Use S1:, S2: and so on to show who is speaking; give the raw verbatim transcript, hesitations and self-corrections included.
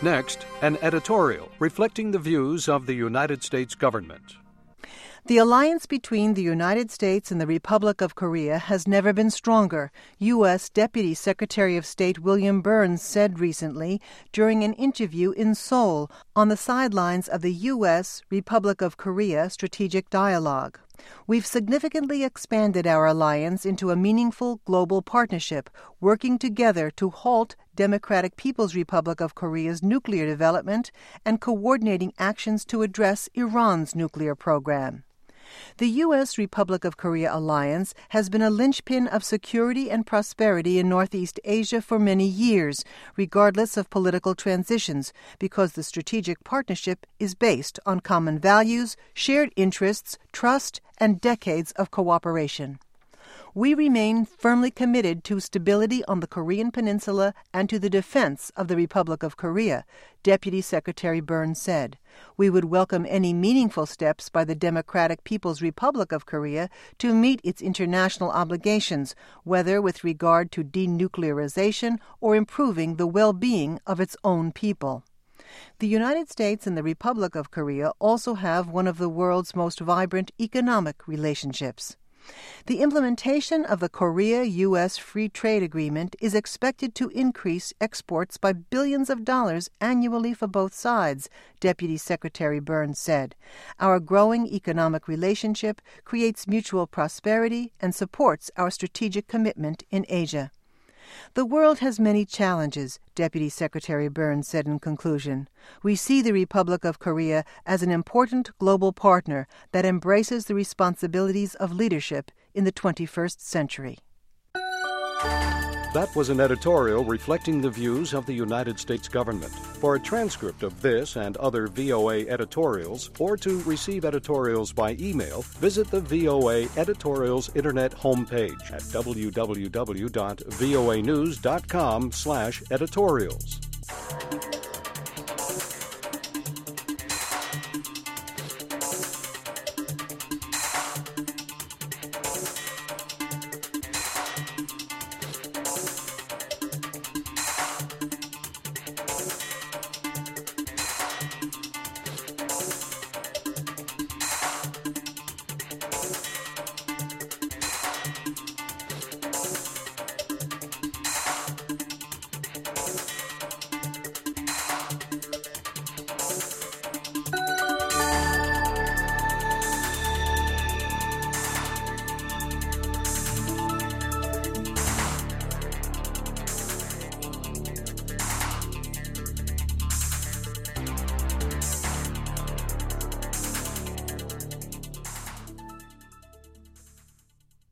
S1: Next, an editorial reflecting the views of the United States government.
S2: The alliance between the United States and the Republic of Korea has never been stronger, U S. Deputy Secretary of State William Burns said recently during an interview in Seoul on the sidelines of the U S. Republic of Korea Strategic Dialogue. We've significantly expanded our alliance into a meaningful global partnership, working together to halt Democratic People's Republic of Korea's nuclear development and coordinating actions to address Iran's nuclear program. The U S. Republic of Korea alliance has been a linchpin of security and prosperity in Northeast Asia for many years, regardless of political transitions, because the strategic partnership is based on common values, shared interests, trust, and decades of cooperation. We remain firmly committed to stability on the Korean Peninsula and to the defense of the Republic of Korea, Deputy Secretary Burns said. We would welcome any meaningful steps by the Democratic People's Republic of Korea to meet its international obligations, whether with regard to denuclearization or improving the well-being of its own people. The United States and the Republic of Korea also have one of the world's most vibrant economic relationships. The implementation of the Korea-U S Free Trade Agreement is expected to increase exports by billions of dollars annually for both sides, Deputy Secretary Burns said. Our growing economic relationship creates mutual prosperity and supports our strategic commitment in Asia. The world has many challenges, Deputy Secretary Burns said in conclusion. We see the Republic of Korea as an important global partner that embraces the responsibilities of leadership in the twenty-first century.
S1: That was an editorial reflecting the views of the United States government. For a transcript of this and other V O A editorials, or to receive editorials by email, visit the V O A Editorials Internet homepage at w w w dot voa news dot com slash editorials.